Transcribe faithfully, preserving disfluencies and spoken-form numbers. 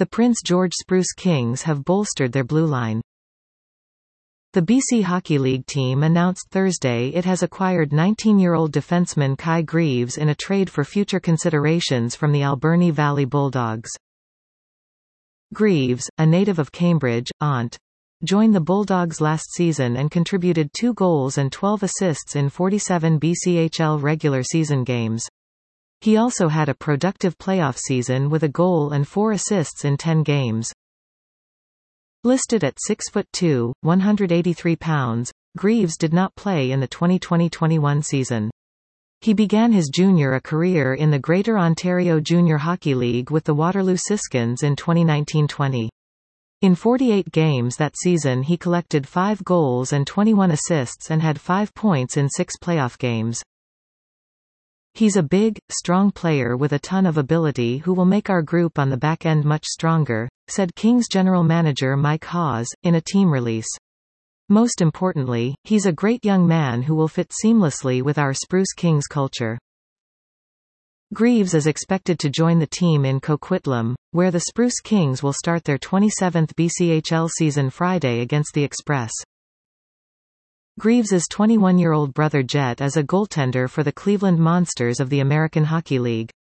The Prince George Spruce Kings have bolstered their blue line. The B C Hockey League team announced Thursday it has acquired nineteen-year-old defenseman Kai Greaves in a trade for future considerations from the Alberni Valley Bulldogs. Greaves, a native of Cambridge, Ont. joined the Bulldogs last season and contributed two goals and twelve assists in forty-seven B C H L regular season games. He also had a productive playoff season with a goal and four assists in ten games. Listed at six foot two, one hundred eighty-three pounds, Greaves did not play in the twenty twenty twenty-one season. He began his junior career in the Greater Ontario Junior Hockey League with the Waterloo Siskins in twenty nineteen twenty. In forty-eight games that season he collected five goals and twenty-one assists and had five points in six playoff games. He's a big, strong player with a ton of ability who will make our group on the back end much stronger, said Kings general manager Mike Hawes, in a team release. Most importantly, he's a great young man who will fit seamlessly with our Spruce Kings culture. Greaves is expected to join the team in Coquitlam, where the Spruce Kings will start their twenty-seventh B C H L season Friday against the Express. Greaves's twenty-one-year-old brother Jet is a goaltender for the Cleveland Monsters of the American Hockey League.